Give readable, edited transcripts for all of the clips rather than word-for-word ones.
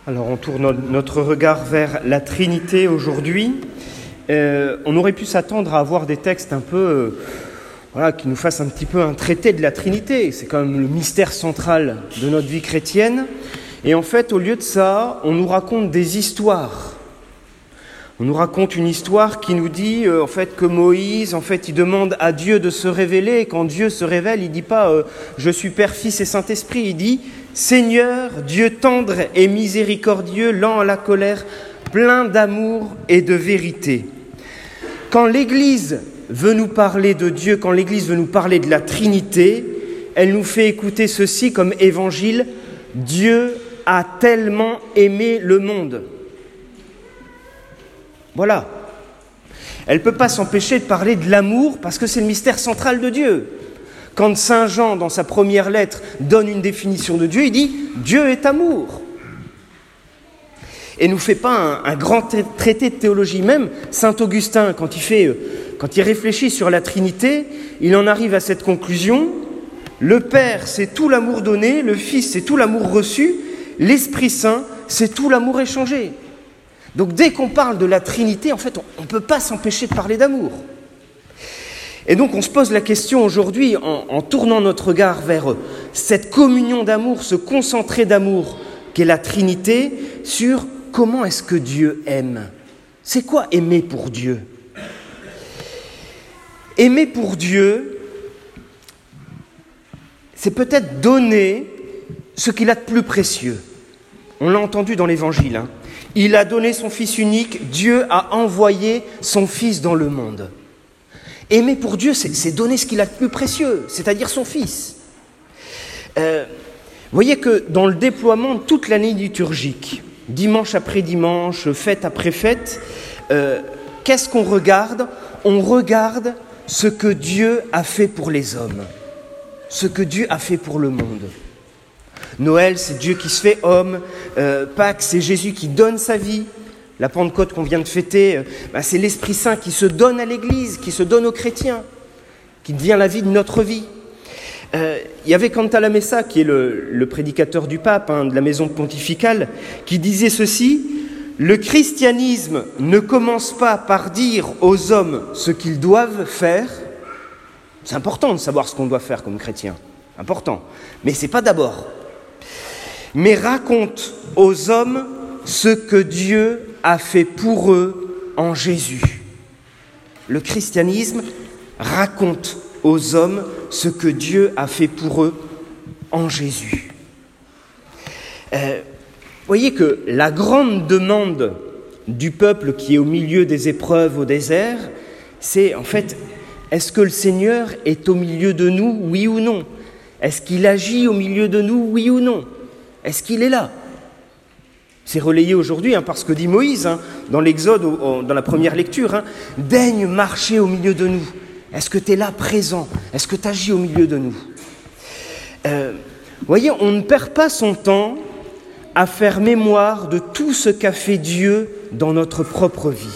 Alors on tourne notre regard vers la Trinité aujourd'hui. On aurait pu s'attendre à avoir des textes un peu, qui nous fassent un petit peu un traité de la Trinité. C'est quand même le mystère central de notre vie chrétienne. Et en fait, au lieu de ça, on nous raconte des histoires. On nous raconte une histoire qui nous dit que Moïse, il demande à Dieu de se révéler. Et quand Dieu se révèle, il ne dit pas « Je suis Père, Fils et Saint-Esprit ». Il dit « Seigneur, Dieu tendre et miséricordieux, lent à la colère, plein d'amour et de vérité ». Quand l'Église veut nous parler de Dieu, quand l'Église veut nous parler de la Trinité, elle nous fait écouter ceci comme évangile « Dieu a tellement aimé le monde ». Voilà. Elle ne peut pas s'empêcher de parler de l'amour parce que c'est le mystère central de Dieu. Quand Saint Jean, dans sa première lettre, donne une définition de Dieu, il dit « Dieu est amour ». Et ne nous fait pas un grand traité de théologie. Même Saint Augustin, quand il réfléchit sur la Trinité, il en arrive à cette conclusion « Le Père, c'est tout l'amour donné, le Fils, c'est tout l'amour reçu, l'Esprit Saint, c'est tout l'amour échangé ». Donc dès qu'on parle de la Trinité, on ne peut pas s'empêcher de parler d'amour. Et donc on se pose la question aujourd'hui, en tournant notre regard vers cette communion d'amour, ce concentré d'amour qu'est la Trinité, sur comment est-ce que Dieu aime. C'est quoi aimer pour Dieu ? Aimer pour Dieu, c'est peut-être donner ce qu'il a de plus précieux. On l'a entendu dans l'Évangile, Il a donné son Fils unique, Dieu a envoyé son Fils dans le monde. Aimer pour Dieu, c'est donner ce qu'il a de plus précieux, c'est-à-dire son Fils. Vous voyez que dans le déploiement de toute l'année liturgique, dimanche après dimanche, fête après fête, qu'est-ce qu'on regarde ? On regarde ce que Dieu a fait pour les hommes, ce que Dieu a fait pour le monde. Noël, c'est Dieu qui se fait homme. Pâques, c'est Jésus qui donne sa vie. La Pentecôte qu'on vient de fêter, c'est l'Esprit Saint qui se donne à l'Église, qui se donne aux chrétiens, qui devient la vie de notre vie. Il y avait Cantalamessa, qui est le prédicateur du pape, de la maison pontificale, qui disait ceci : « Le christianisme ne commence pas par dire aux hommes ce qu'ils doivent faire. » C'est important de savoir ce qu'on doit faire comme chrétien, important. Mais c'est pas d'abord. Mais raconte aux hommes ce que Dieu a fait pour eux en Jésus. Le christianisme raconte aux hommes ce que Dieu a fait pour eux en Jésus. Voyez que la grande demande du peuple qui est au milieu des épreuves au désert, c'est est-ce que le Seigneur est au milieu de nous, oui ou non ? Est-ce qu'il agit au milieu de nous, oui ou non ? Est-ce qu'il est là ? C'est relayé aujourd'hui par ce que dit Moïse dans l'Exode, dans la première lecture. Daigne marcher au milieu de nous. Est-ce que tu es là, présent ? Est-ce que tu agis au milieu de nous ? Voyez, on ne perd pas son temps à faire mémoire de tout ce qu'a fait Dieu dans notre propre vie.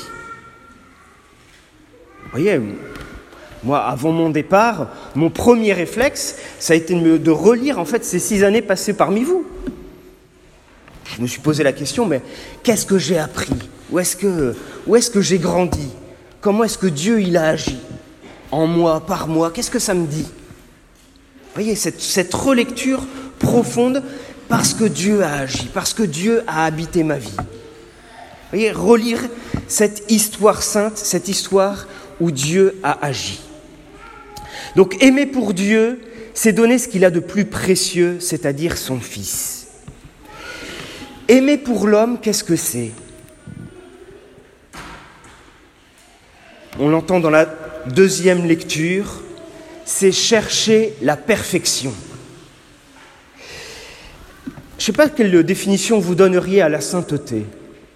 Voyez, moi, avant mon départ, mon premier réflexe, ça a été de relire ces 6 années passées parmi vous. Je me suis posé la question, mais qu'est-ce que j'ai appris ? Où est-ce que j'ai grandi ? Comment est-ce que Dieu il a agi ? En moi, par moi, qu'est-ce que ça me dit ? Vous voyez, cette relecture profonde, parce que Dieu a agi, parce que Dieu a habité ma vie. Vous voyez, relire cette histoire sainte, cette histoire où Dieu a agi. Donc aimer pour Dieu, c'est donner ce qu'il a de plus précieux, c'est-à-dire son Fils. Aimer pour l'homme, qu'est-ce que c'est ? On l'entend dans la deuxième lecture, c'est chercher la perfection. Je ne sais pas quelle définition vous donneriez à la sainteté.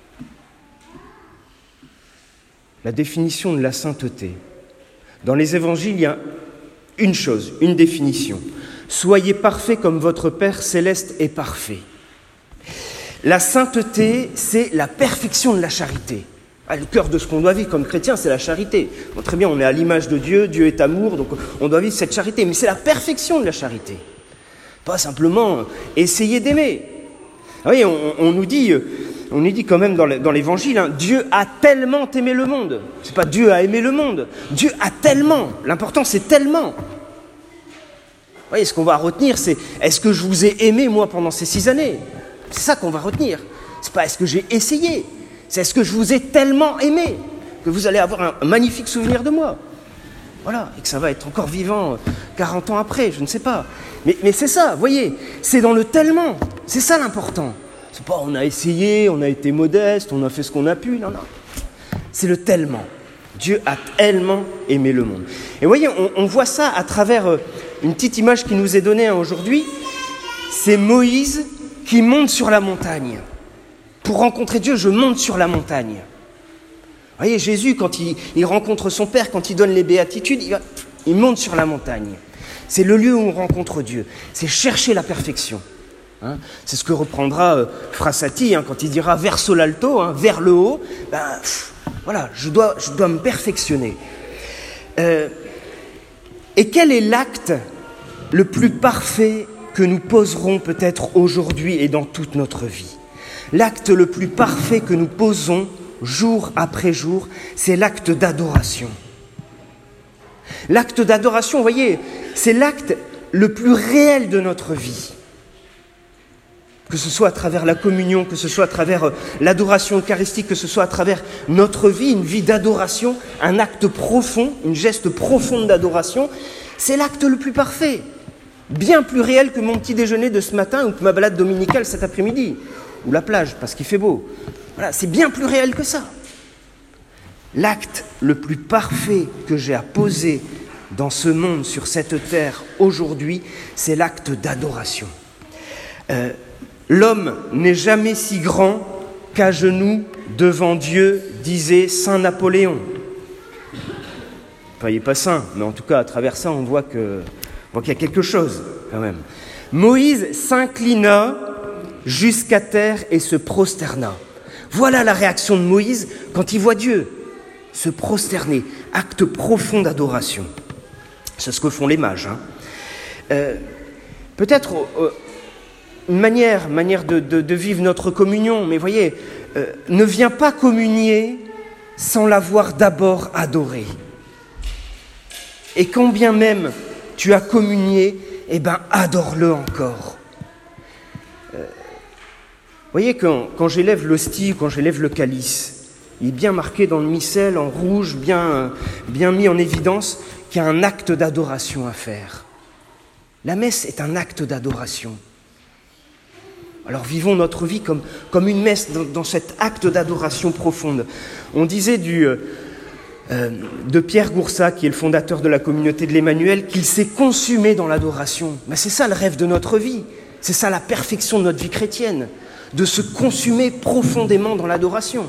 La définition de la sainteté. Dans les évangiles, il y a une chose, une définition. Soyez parfaits comme votre Père céleste est parfait. La sainteté, c'est la perfection de la charité. Le cœur de ce qu'on doit vivre comme chrétien, c'est la charité. Bon, très bien, on est à l'image de Dieu, Dieu est amour, donc on doit vivre cette charité. Mais c'est la perfection de la charité. Pas simplement essayer d'aimer. Oui, on nous dit quand même dans l'Évangile, hein, Dieu a tellement aimé le monde. C'est pas Dieu a aimé le monde. Dieu a tellement. L'important, c'est tellement. Vous voyez, ce qu'on va retenir, c'est est-ce que je vous ai aimé, moi, pendant ces 6 années? C'est ça qu'on va retenir. C'est pas est-ce que j'ai essayé. C'est est-ce que je vous ai tellement aimé que vous allez avoir un magnifique souvenir de moi. Voilà, et que ça va être encore vivant 40 ans après, je ne sais pas. Mais c'est ça, vous voyez, c'est dans le tellement. C'est ça l'important. C'est pas on a essayé, on a été modeste, on a fait ce qu'on a pu. Non. C'est le tellement. Dieu a tellement aimé le monde. Et vous voyez, on voit ça à travers une petite image qui nous est donnée aujourd'hui. C'est Moïse qui monte sur la montagne. Pour rencontrer Dieu, je monte sur la montagne. Vous voyez, Jésus, quand il rencontre son Père, quand il donne les béatitudes, il monte sur la montagne. C'est le lieu où on rencontre Dieu. C'est chercher la perfection. Hein, c'est ce que reprendra Frassati quand il dira verso l'alto, vers le haut. Voilà, je dois me perfectionner. Et quel est l'acte le plus parfait que nous poserons peut-être aujourd'hui et dans toute notre vie? L'acte le plus parfait que nous posons jour après jour, c'est l'acte d'adoration. L'acte d'adoration, vous voyez, c'est l'acte le plus réel de notre vie. Que ce soit à travers la communion, que ce soit à travers l'adoration eucharistique, que ce soit à travers notre vie, une vie d'adoration, un acte profond, une geste profonde d'adoration, c'est l'acte le plus parfait. Bien plus réel que mon petit déjeuner de ce matin ou que ma balade dominicale cet après-midi, ou la plage, parce qu'il fait beau. Voilà, c'est bien plus réel que ça. L'acte le plus parfait que j'ai à poser dans ce monde, sur cette terre, aujourd'hui, c'est l'acte d'adoration. L'homme n'est jamais si grand qu'à genoux devant Dieu, disait saint Napoléon. Enfin, il n'est pas saint, mais en tout cas, à travers ça, on voit qu'il y a quelque chose, quand même. Moïse s'inclina jusqu'à terre et se prosterna. Voilà la réaction de Moïse quand il voit Dieu. Se prosterner, acte profond d'adoration. C'est ce que font les mages. Peut-être une manière de vivre notre communion, mais voyez, ne viens pas communier sans l'avoir d'abord adoré. Et quand bien même tu as communié, adore-le encore. Vous voyez, quand j'élève l'hostie, quand j'élève le calice, il est bien marqué dans le missel, en rouge, bien mis en évidence, qu'il y a un acte d'adoration à faire. La messe est un acte d'adoration. Alors vivons notre vie comme une messe dans cet acte d'adoration profonde. On disait de Pierre Goursat, qui est le fondateur de la communauté de l'Emmanuel, qu'il s'est consumé dans l'adoration. Mais c'est ça le rêve de notre vie, c'est ça la perfection de notre vie chrétienne, de se consumer profondément dans l'adoration.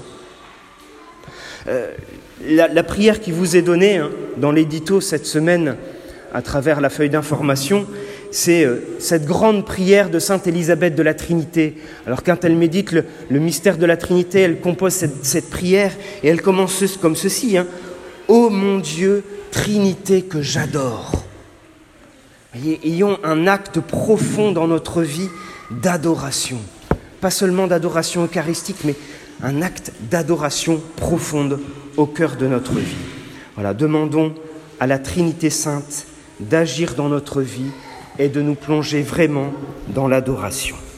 La prière qui vous est donnée dans l'édito cette semaine à travers la feuille d'information, c'est cette grande prière de Sainte Élisabeth de la Trinité. Alors quand elle médite le mystère de la Trinité, elle compose cette prière et elle commence comme ceci. Ô mon Dieu, Trinité que j'adore. Voyez, ayons un acte profond dans notre vie d'adoration. Pas seulement d'adoration eucharistique, mais un acte d'adoration profonde au cœur de notre vie. Voilà, demandons à la Trinité Sainte d'agir dans notre vie et de nous plonger vraiment dans l'adoration.